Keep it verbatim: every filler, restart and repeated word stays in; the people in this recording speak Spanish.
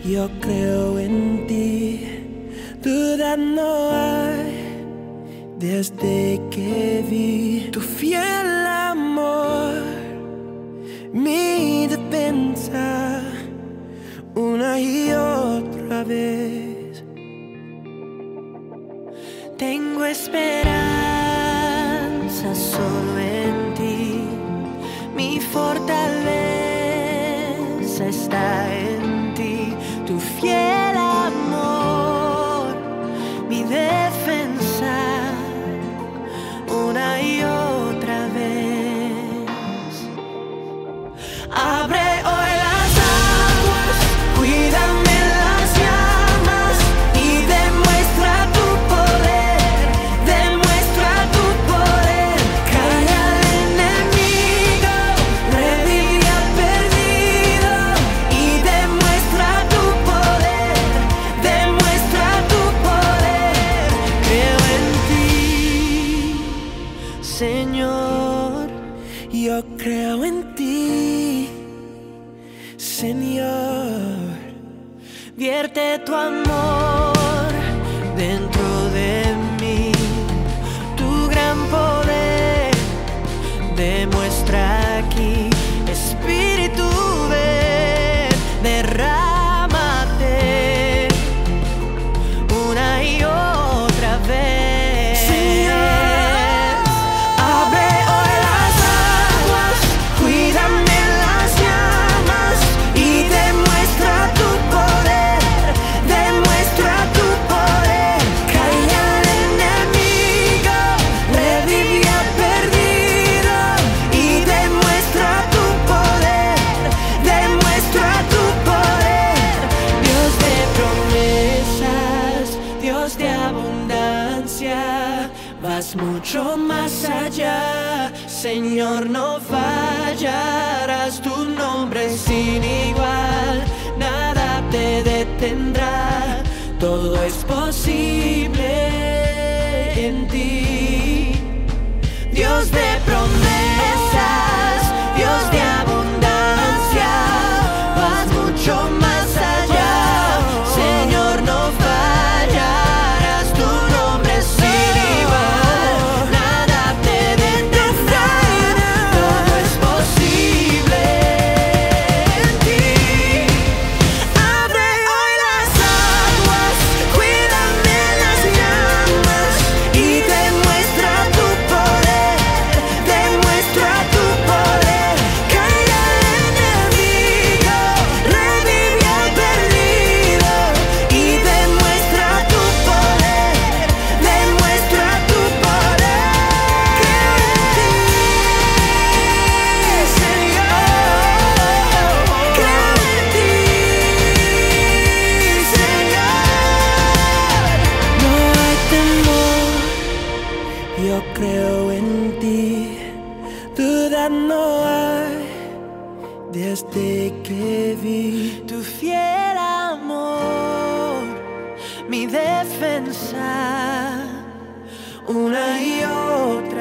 Yo creo en ti, duda no hay, desde que vi tu fiel amor, mi defensa, una y otra vez. Tengo esperanza solo en ti, mi fortaleza está en ti, tu fiel amor, mi defensa, una y otra vez. Abre hoy las aguas, cuídame las llamas y demuestra tu poder, demuestra tu poder. Calla al enemigo, revive al perdido y demuestra tu poder, demuestra tu poder. Creo en ti, Señor. Yo creo en ti, Señor. Vierte tu amor dentro de mí, tu gran poder demuestra aquí. Espíritu, ven, derrámate una y otra vez. Señor, abre hoy las aguas, cuídame las llamas y demuestra tu poder, demuestra tu poder. Calla al enemigo, revive al perdido y demuestra tu poder, demuestra tu poder. Dios de promesas, Dios de abundancia, vas mucho más allá, Señor, no fallarás, tu nombre es sin igual, nada te detendrá, todo es posible en ti. Dios de promesas, Dios de abundancia, vas mucho más allá, Señor, no fallarás, tu nombre es sin igual, nada te detendrá, todo es posible en ti. Abre hoy las aguas, cuídame las llamas y demuestra tu poder, demuestra tu poder. Calla al enemigo, revive al perdido y demuestra tu poder, demuestra tu poder. Creo en ti, Señor, creo en ti, Señor. no hay temor. Yo creo en ti, duda no hay, desde que vi Tu fiel amor, mi defensa, una y otra